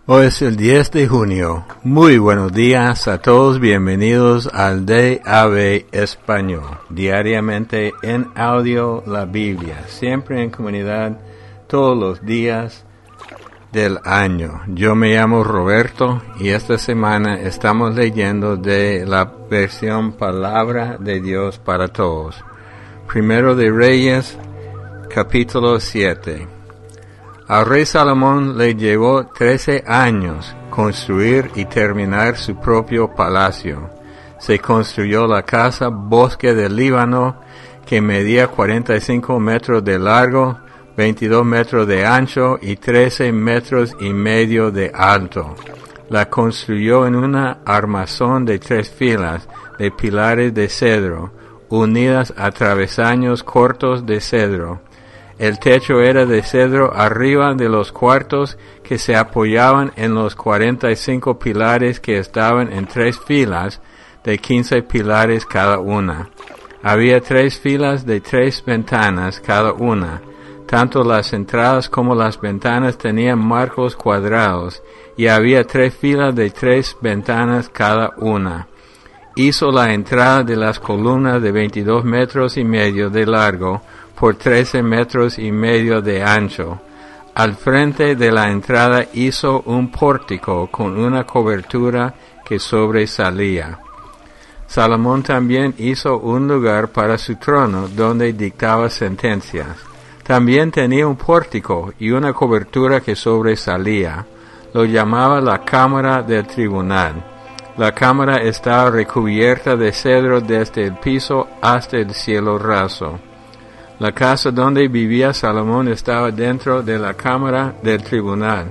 Hoy es el 10 de junio. Muy buenos días a todos. Bienvenidos al DAB Español. Diariamente en audio la Biblia. Siempre en comunidad, todos los días del año. Yo me llamo Roberto y esta semana estamos leyendo de la versión Palabra de Dios para Todos. Primero de Reyes, capítulo 7. Al rey Salomón le llevó 13 años construir y terminar su propio palacio. Se construyó la casa Bosque del Líbano, que medía 45 metros de largo, 22 metros de ancho y 13 metros y medio de alto. La construyó en una armazón de 3 filas de pilares de cedro, unidas a travesaños cortos de cedro. El techo era de cedro arriba de los cuartos que se apoyaban en los 45 pilares que estaban en 3 filas de 15 pilares cada una. Había 3 filas de 3 ventanas cada una. Tanto las entradas como las ventanas tenían marcos cuadrados y había 3 filas de 3 ventanas cada una. Hizo la entrada de las columnas de 22 metros y medio de largo por 13 metros y medio de ancho. Al frente de la entrada hizo un pórtico con una cobertura que sobresalía. Salomón también hizo un lugar para su trono donde dictaba sentencias. También tenía un pórtico y una cobertura que sobresalía. Lo llamaba la cámara del tribunal. La cámara estaba recubierta de cedro desde el piso hasta el cielo raso. La casa donde vivía Salomón estaba dentro de la cámara del tribunal.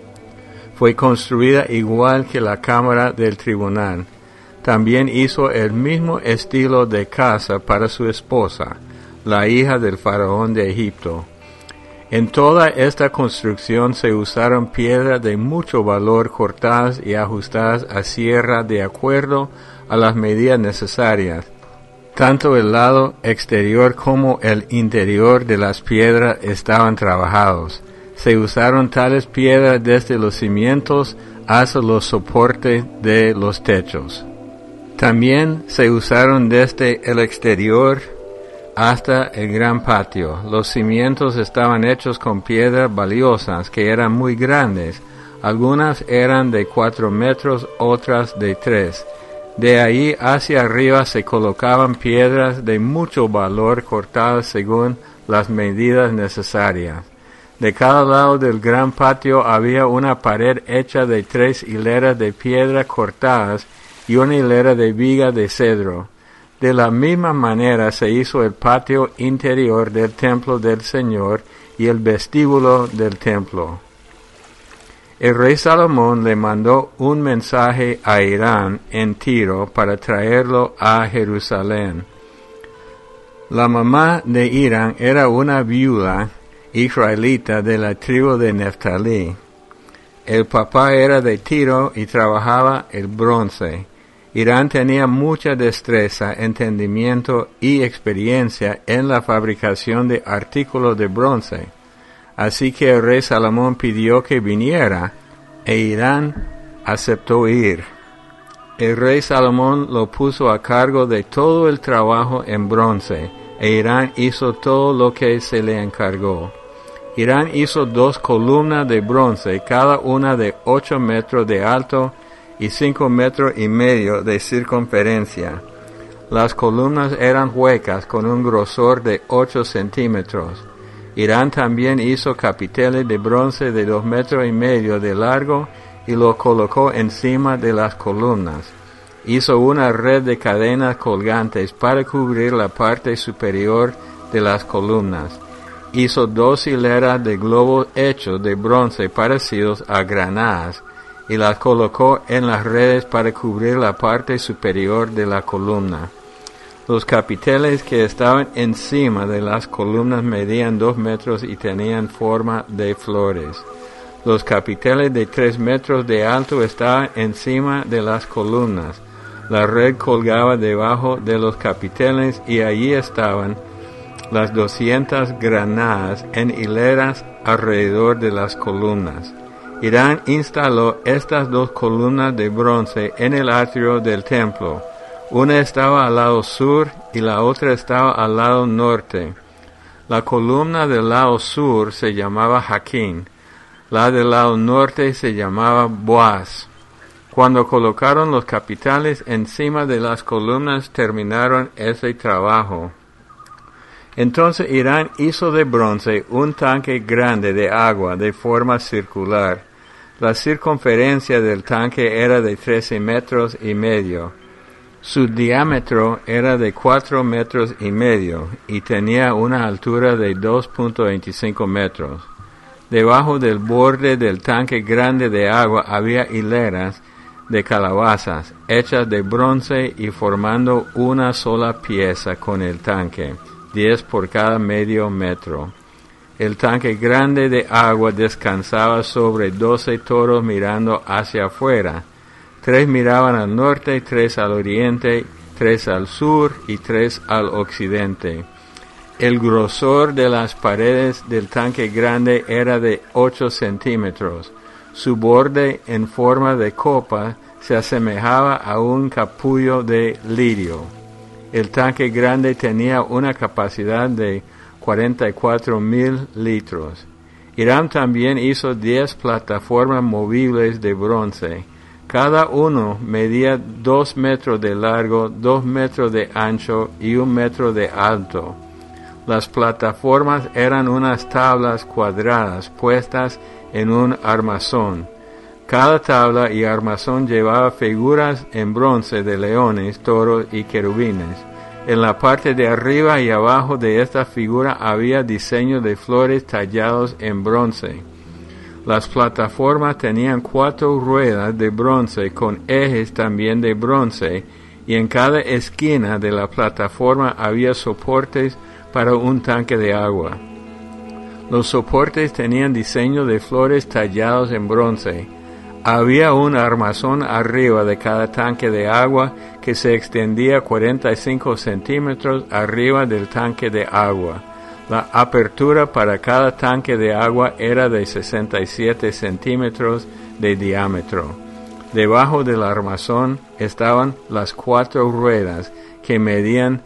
Fue construida igual que la cámara del tribunal. También hizo el mismo estilo de casa para su esposa, la hija del faraón de Egipto. En toda esta construcción se usaron piedras de mucho valor cortadas y ajustadas a sierra de acuerdo a las medidas necesarias. Tanto el lado exterior como el interior de las piedras estaban trabajados. Se usaron tales piedras desde los cimientos hasta los soportes de los techos. También se usaron desde el exterior hasta el gran patio. Los cimientos estaban hechos con piedras valiosas que eran muy grandes. Algunas eran de 4 metros, otras de 3. De ahí hacia arriba se colocaban piedras de mucho valor cortadas según las medidas necesarias. De cada lado del gran patio había una pared hecha de 3 hileras de piedra cortadas y una hilera de viga de cedro. De la misma manera se hizo el patio interior del templo del Señor y el vestíbulo del templo. El rey Salomón le mandó un mensaje a Hiram en Tiro para traerlo a Jerusalén. La mamá de Hiram era una viuda israelita de la tribu de Neftalí. El papá era de Tiro y trabajaba el bronce. Hiram tenía mucha destreza, entendimiento y experiencia en la fabricación de artículos de bronce. Así que el rey Salomón pidió que viniera, e Hiram aceptó ir. El rey Salomón lo puso a cargo de todo el trabajo en bronce, e Hiram hizo todo lo que se le encargó. Hiram hizo 2 columnas de bronce, cada una de 8 metros de alto y 5 metros y medio de circunferencia. Las columnas eran huecas con un grosor de 8 centímetros. Hiram también hizo capiteles de bronce de 2 metros y medio de largo y lo colocó encima de las columnas. Hizo una red de cadenas colgantes para cubrir la parte superior de las columnas. Hizo 2 hileras de globos hechos de bronce parecidos a granadas y las colocó en las redes para cubrir la parte superior de la columna. Los capiteles que estaban encima de las columnas medían 2 metros y tenían forma de flores. Los capiteles de 3 metros de alto estaban encima de las columnas. La red colgaba debajo de los capiteles y allí estaban las 200 granadas en hileras alrededor de las columnas. Hirán instaló estas dos columnas de bronce en el atrio del templo. Una estaba al lado sur y la otra estaba al lado norte. La columna del lado sur se llamaba Jaquín. La del lado norte se llamaba Boaz. Cuando colocaron los capiteles encima de las columnas, terminaron ese trabajo. Entonces Hirán hizo de bronce un tanque grande de agua de forma circular. La circunferencia del tanque era de 13 metros y medio. Su diámetro era de 4 metros y medio y tenía una altura de 2.25 metros. Debajo del borde del tanque grande de agua había hileras de calabazas hechas de bronce y formando una sola pieza con el tanque, 10 por cada medio metro. El tanque grande de agua descansaba sobre 12 toros mirando hacia afuera. 3 miraban al norte, 3 al oriente, 3 al sur y 3 al occidente. El grosor de las paredes del tanque grande era de 8 centímetros. Su borde en forma de copa se asemejaba a un capullo de lirio. El tanque grande tenía una capacidad de 44,000 litros. Hirán también hizo 10 plataformas movibles de bronce. Cada uno medía 2 metros de largo, 2 metros de ancho y 1 metro de alto. Las plataformas eran unas tablas cuadradas puestas en un armazón. Cada tabla y armazón llevaba figuras en bronce de leones, toros y querubines. En la parte de arriba y abajo de esta figura había diseños de flores tallados en bronce. Las plataformas tenían 4 ruedas de bronce con ejes también de bronce, y en cada esquina de la plataforma había soportes para un tanque de agua. Los soportes tenían diseño de flores tallados en bronce. Había un armazón arriba de cada tanque de agua que se extendía 45 centímetros arriba del tanque de agua. La apertura para cada tanque de agua era de 67 centímetros de diámetro. Debajo del armazón estaban las 4 ruedas que medían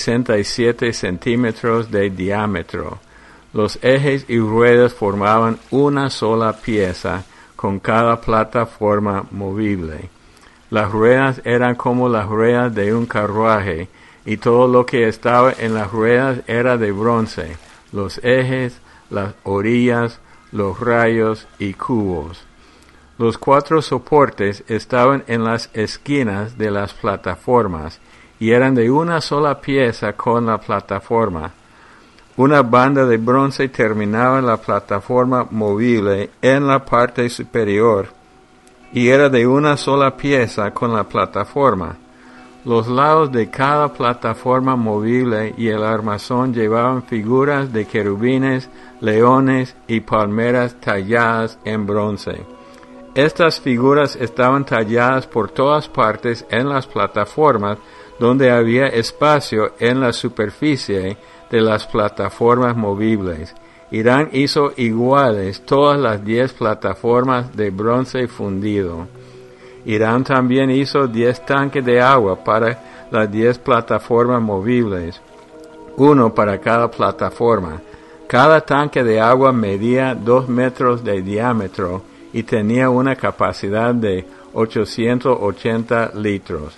67 centímetros de diámetro. Los ejes y ruedas formaban una sola pieza con cada plataforma movible. Las ruedas eran como las ruedas de un carruaje, y todo lo que estaba en las ruedas era de bronce: los ejes, las orillas, los rayos y cubos. Los 4 soportes estaban en las esquinas de las plataformas, y eran de una sola pieza con la plataforma. Una banda de bronce terminaba la plataforma movible en la parte superior, y era de una sola pieza con la plataforma. Los lados de cada plataforma movible y el armazón llevaban figuras de querubines, leones y palmeras talladas en bronce. Estas figuras estaban talladas por todas partes en las plataformas donde había espacio en la superficie de las plataformas movibles. Hirán hizo iguales todas las 10 plataformas de bronce fundido. Hirán también hizo 10 tanques de agua para las 10 plataformas movibles, uno para cada plataforma. Cada tanque de agua medía 2 metros de diámetro y tenía una capacidad de 880 litros.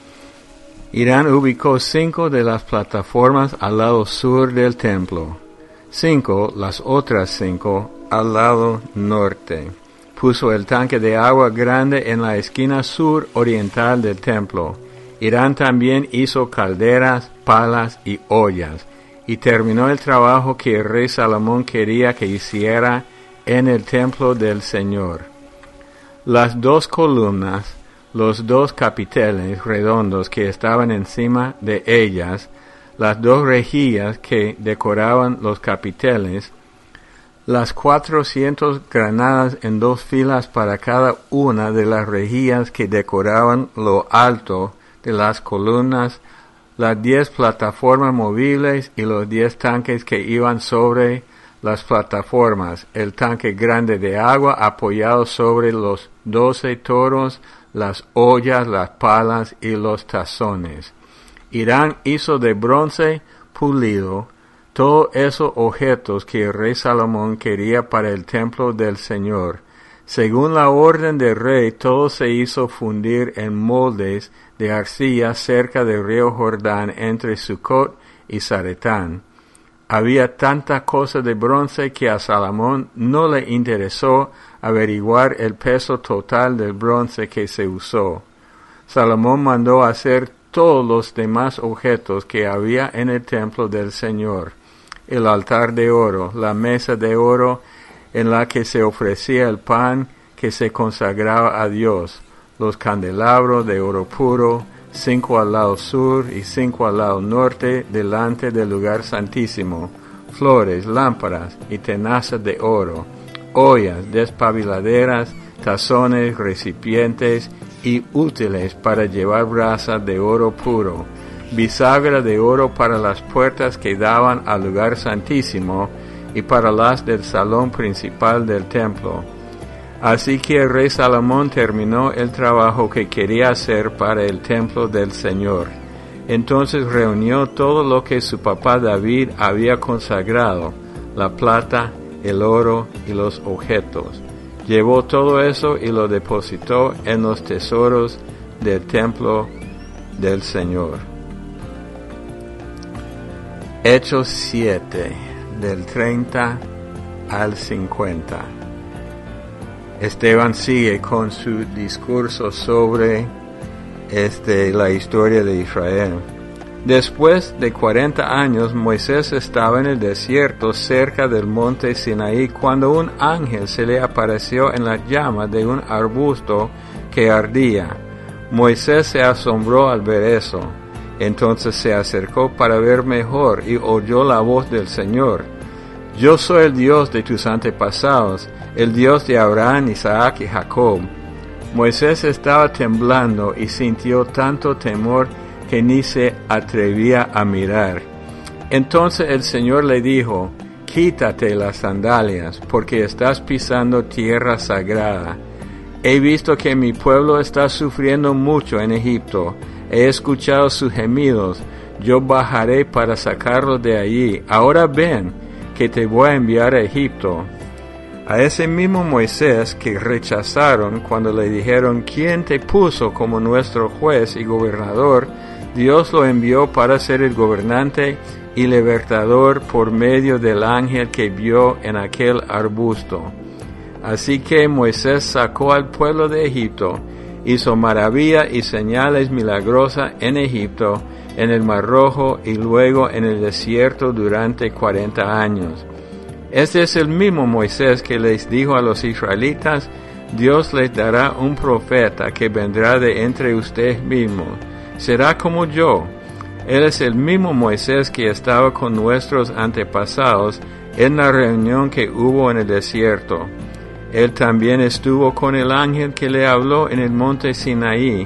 Hirán ubicó 5 de las plataformas al lado sur del templo, 5, las otras 5, al lado norte. Puso el tanque de agua grande en la esquina sur oriental del templo. Hirán también hizo calderas, palas y ollas, y terminó el trabajo que el rey Salomón quería que hiciera en el templo del Señor. Las 2 columnas, los 2 capiteles redondos que estaban encima de ellas, las 2 rejillas que decoraban los capiteles, las 400 granadas en 2 filas para cada una de las rejillas que decoraban lo alto de las columnas, las 10 plataformas movibles y los 10 tanques que iban sobre las plataformas, el tanque grande de agua apoyado sobre los 12 toros, las ollas, las palas y los tazones. Hirán hizo de bronce pulido todos esos objetos que el rey Salomón quería para el templo del Señor. Según la orden del rey, todo se hizo fundir en moldes de arcilla cerca del río Jordán entre Sucot y Zaretán. Había tanta cosa de bronce que a Salomón no le interesó averiguar el peso total del bronce que se usó. Salomón mandó hacer todos los demás objetos que había en el templo del Señor: el altar de oro, la mesa de oro en la que se ofrecía el pan que se consagraba a Dios, los candelabros de oro puro, 5 al lado sur y 5 al lado norte delante del lugar santísimo, flores, lámparas y tenazas de oro, ollas, despabiladeras, tazones, recipientes y útiles para llevar brasas de oro puro, bisagra de oro para las puertas que daban al lugar santísimo y para las del salón principal del templo. Así que el rey Salomón terminó el trabajo que quería hacer para el templo del Señor. Entonces reunió todo lo que su papá David había consagrado, la plata, el oro y los objetos. Llevó todo eso y lo depositó en los tesoros del templo del Señor. Hechos 7, del 30 al 50. Esteban sigue con su discurso sobre la historia de Israel. Después de 40 años, Moisés estaba en el desierto cerca del monte Sinaí cuando un ángel se le apareció en la llama de un arbusto que ardía. Moisés se asombró al ver eso. Entonces se acercó para ver mejor y oyó la voz del Señor. Yo soy el Dios de tus antepasados, el Dios de Abraham, Isaac y Jacob. Moisés estaba temblando y sintió tanto temor que ni se atrevía a mirar. Entonces el Señor le dijo: quítate las sandalias, porque estás pisando tierra sagrada. He visto que mi pueblo está sufriendo mucho en Egipto. He escuchado sus gemidos. Yo bajaré para sacarlos de allí. Ahora ven, que te voy a enviar a Egipto. A ese mismo Moisés que rechazaron cuando le dijeron: ¿quién te puso como nuestro juez y gobernador? Dios lo envió para ser el gobernante y libertador por medio del ángel que vio en aquel arbusto. Así que Moisés sacó al pueblo de Egipto, hizo maravillas y señales milagrosas en Egipto, en el Mar Rojo y luego en el desierto durante 40 años. Este es el mismo Moisés que les dijo a los israelitas: Dios les dará un profeta que vendrá de entre ustedes mismos. Será como yo. Él es el mismo Moisés que estaba con nuestros antepasados en la reunión que hubo en el desierto. Él también estuvo con el ángel que le habló en el monte Sinaí.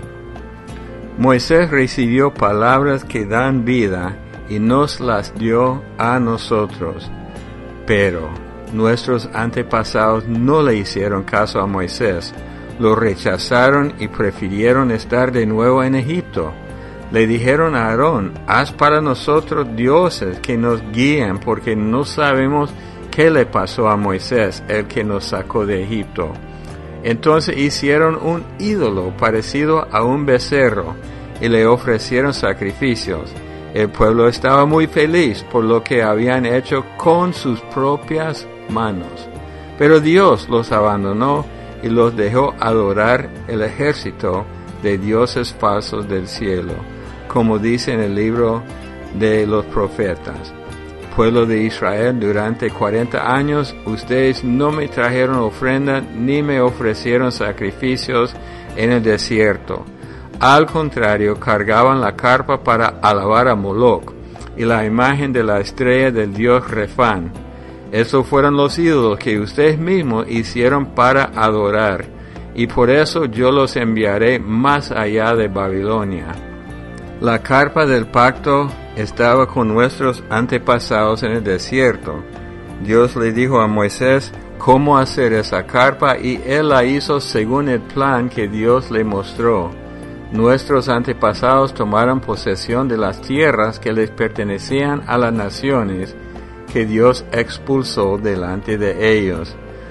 Moisés recibió palabras que dan vida y nos las dio a nosotros. Pero nuestros antepasados no le hicieron caso a Moisés. Lo rechazaron y prefirieron estar de nuevo en Egipto. Le dijeron a Aarón: haz para nosotros dioses que nos guíen, porque no sabemos qué le pasó a Moisés, el que nos sacó de Egipto. Entonces hicieron un ídolo parecido a un becerro y le ofrecieron sacrificios. El pueblo estaba muy feliz por lo que habían hecho con sus propias manos. Pero Dios los abandonó y los dejó adorar el ejército de dioses falsos del cielo, como dice en el libro de los profetas. Pueblo de Israel, durante 40 años ustedes no me trajeron ofrenda ni me ofrecieron sacrificios en el desierto. Al contrario, cargaban la carpa para alabar a Moloc y la imagen de la estrella del dios Refán. Esos fueron los ídolos que ustedes mismos hicieron para adorar, y por eso yo los enviaré más allá de Babilonia. La carpa del pacto estaba con nuestros antepasados en el desierto. Dios le dijo a Moisés cómo hacer esa carpa y él la hizo según el plan que Dios le mostró. Nuestros antepasados tomaron posesión de las tierras que les pertenecían a las naciones que Dios expulsó delante de ellos.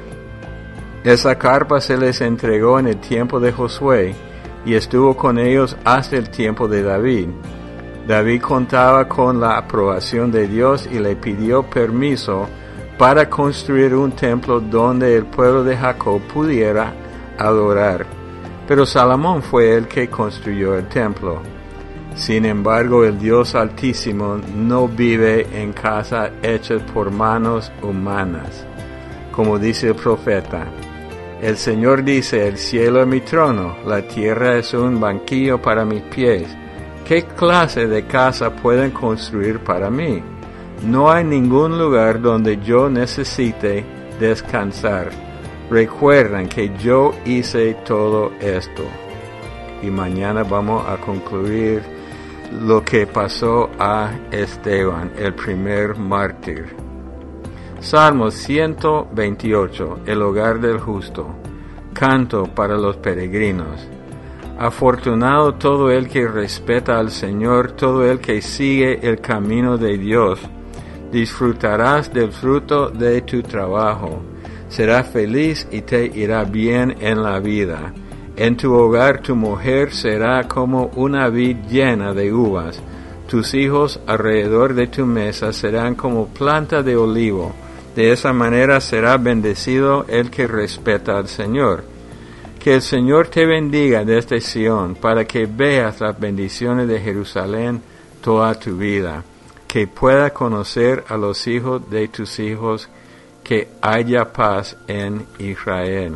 Esa carpa se les entregó en el tiempo de Josué y estuvo con ellos hasta el tiempo de David. David contaba con la aprobación de Dios y le pidió permiso para construir un templo donde el pueblo de Jacob pudiera adorar. Pero Salomón fue el que construyó el templo. Sin embargo, el Dios Altísimo no vive en casas hechas por manos humanas. Como dice el profeta, el Señor dice, el cielo es mi trono, la tierra es un banquillo para mis pies. ¿Qué clase de casa pueden construir para mí? No hay ningún lugar donde yo necesite descansar. Recuerden que yo hice todo esto. Y mañana vamos a concluir lo que pasó a Esteban, el primer mártir. Salmo 128, el hogar del justo. Canto para los peregrinos. Afortunado todo el que respeta al Señor, todo el que sigue el camino de Dios. Disfrutarás del fruto de tu trabajo. Serás feliz y te irá bien en la vida. En tu hogar tu mujer será como una vid llena de uvas. Tus hijos alrededor de tu mesa serán como planta de olivo. De esa manera será bendecido el que respeta al Señor. Que el Señor te bendiga desde Sión, para que veas las bendiciones de Jerusalén toda tu vida. Que puedas conocer a los hijos de tus hijos, que haya paz en Israel.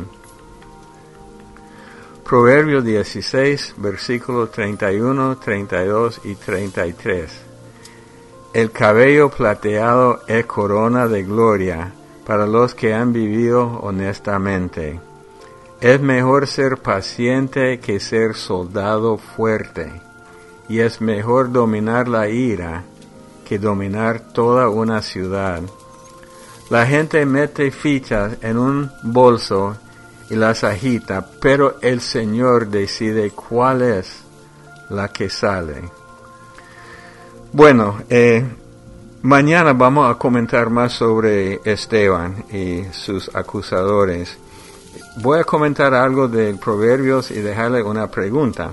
Proverbios 16, versículos 31, 32 y 33. El cabello plateado es corona de gloria para los que han vivido honestamente. Es mejor ser paciente que ser soldado fuerte, y es mejor dominar la ira que dominar toda una ciudad. La gente mete fichas en un bolso y las agita, pero el Señor decide cuál es la que sale. Bueno, mañana vamos a comentar más sobre Esteban y sus acusadores. Voy a comentar algo de Proverbios y dejarle una pregunta.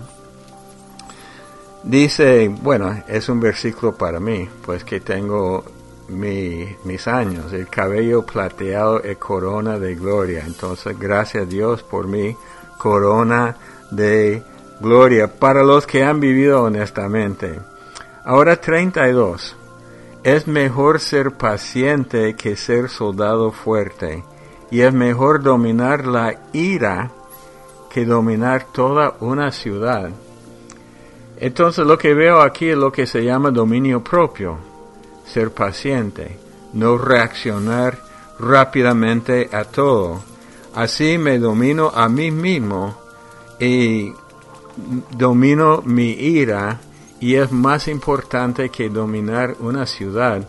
Dice, bueno, es un versículo para mí, pues que tengo mis años. El cabello plateado es corona de gloria. Entonces, gracias a Dios por mi corona de gloria para los que han vivido honestamente. Ahora 32. Es mejor ser paciente que ser soldado fuerte. Y es mejor dominar la ira que dominar toda una ciudad. Entonces lo que veo aquí es lo que se llama dominio propio. Ser paciente, no reaccionar rápidamente a todo. Así me domino a mí mismo y domino mi ira, y es más importante que dominar una ciudad.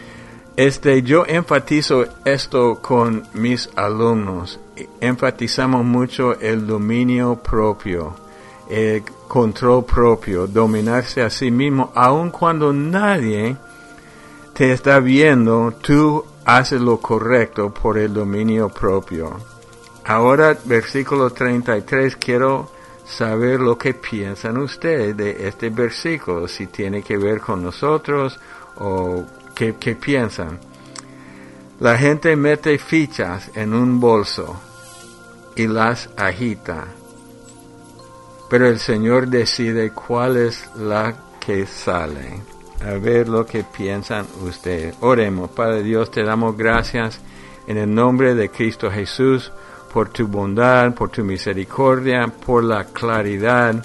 Yo enfatizo esto con mis alumnos. Enfatizamos mucho el dominio propio, el control propio, dominarse a sí mismo, aun cuando nadie te está viendo, tú haces lo correcto por el dominio propio. Ahora, versículo 33, quiero saber lo que piensan ustedes de este versículo, si tiene que ver con nosotros o qué piensan. La gente mete fichas en un bolso y las agita, pero el Señor decide cuál es la que sale. A ver lo que piensan ustedes. Oremos. Padre Dios, te damos gracias en el nombre de Cristo Jesús por tu bondad, por tu misericordia, por la claridad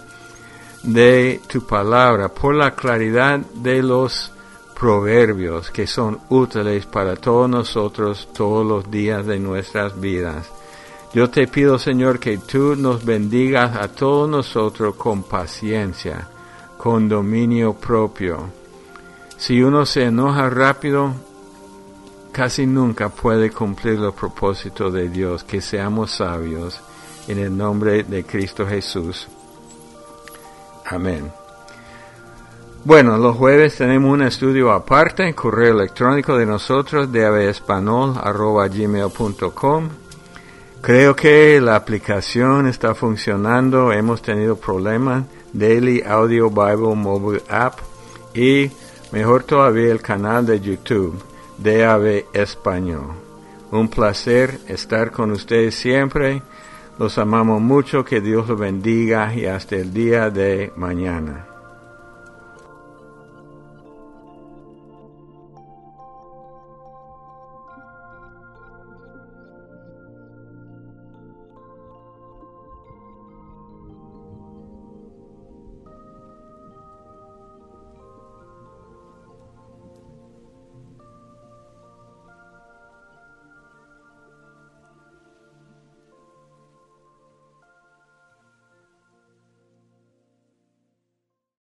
de tu palabra, por la claridad de los proverbios que son útiles para todos nosotros todos los días de nuestras vidas. Yo te pido, Señor, que tú nos bendigas a todos nosotros con paciencia, con dominio propio. Si uno se enoja rápido, casi nunca puede cumplir los propósitos de Dios, que seamos sabios en el nombre de Cristo Jesús. Amén. Bueno, los jueves tenemos un estudio aparte, correo electrónico de nosotros, davespanol@gmail.com. Creo que la aplicación está funcionando, hemos tenido problemas, Daily Audio Bible Mobile App, y mejor todavía el canal de YouTube, DAB Español. Un placer estar con ustedes siempre, los amamos mucho, que Dios los bendiga y hasta el día de mañana.